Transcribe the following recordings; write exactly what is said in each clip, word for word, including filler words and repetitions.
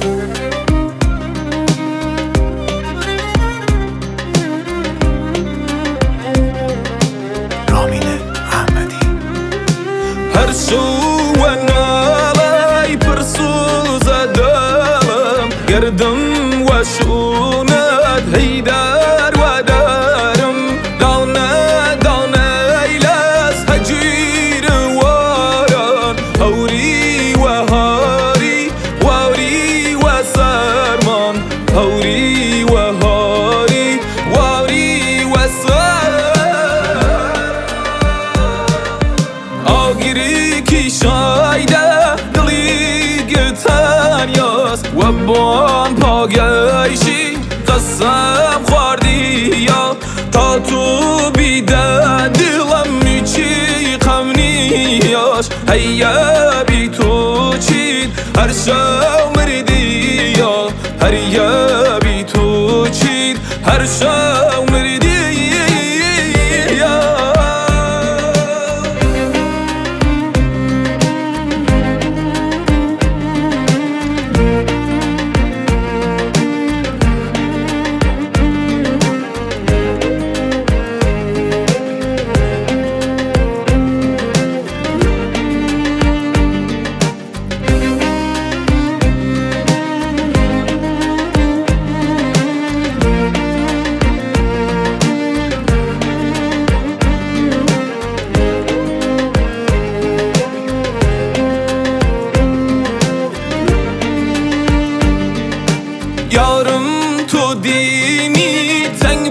هر شو و نالی پرسوز دلم گردم و شوند هیدر و دارم دانه دانه ایلس هجیر واران هوری و هاری واری و سرمان هوری و هاری واری و سرمان آگیری کی شایده دلی گتانیاس و بان پاگیشی قسم خوردی یا تا تو بیده دلم میچی غم نیاش هیا بی تو چید هر شو مردی یا هیا بی تو چید هر شو مردی یا یارم تو دینی تنگ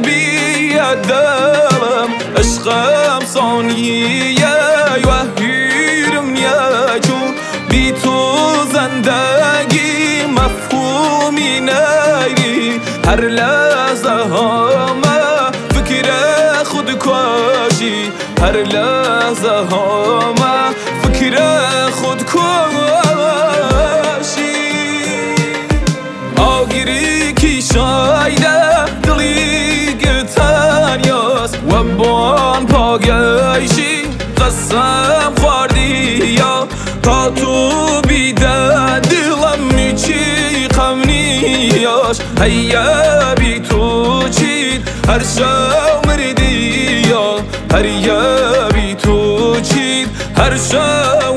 بیادم عشقم ثانیه و هیرم نیاجو بی تو زندگی مفهومی نیری هر لحظه همه فکر خودکشی هر لحظه همه فکر خودکشی آگیری کی شایده دلی گتانیاس و بان پاگیشی قسم خوردی یا تا تو بیده دلم میچی غم نیاش هیا بی تو چید هر شو مردی یا هیا بی تو چید هر شو